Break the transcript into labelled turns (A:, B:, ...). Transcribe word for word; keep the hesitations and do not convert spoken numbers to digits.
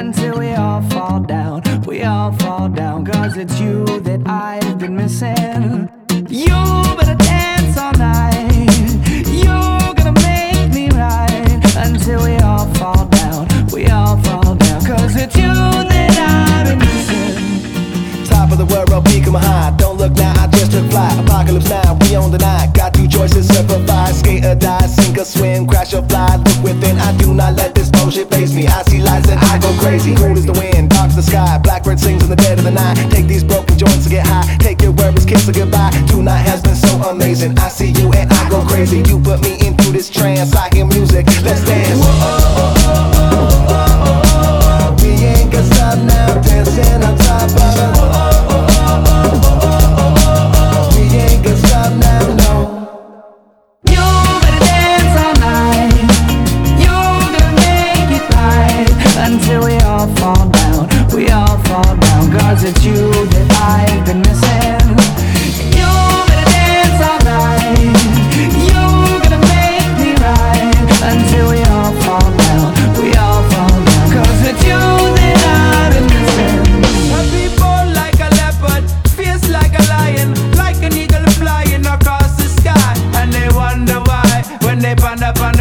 A: until we all fall down. We all fall down, cause it's you that I've been missing. You better dance all night. You're gonna make me right until we all fall down. We all fall down, cause it's you that I've been missing.
B: Top of the world, peak of my high. Don't look now, I just took flight. Apocalypse now, we on the night. Got two choices, survive, skate or die, sink or swim, crash or fly. Look within, I do not let this bullshit face me. I see lights and I go crazy. Cold as the wind, dark as the sky. Blackbird sings in the dead of the night. Take these broken joints to get high. Take your worries, kiss or goodbye. Tonight has been so amazing. I see you and I go crazy. You put me into this trance. I hear music, let's dance. Whoa, oh, oh, oh, oh, oh, oh. We ain't gonna stop now, dancing on top of it. Whoa, oh, oh, oh, oh, oh, oh, oh, oh. We ain't gonna stop now, no.
A: You better dance all night. You're gonna make it right until we all fall down. We all fall down, cause it's you that I've been missing. You better dance all night. You're gonna make me right until we all fall down. We all fall down, cause it's you that I've been missing.
C: A people like a leopard, fierce like a lion, like an eagle flying across the sky. And they wonder why when they ponder upon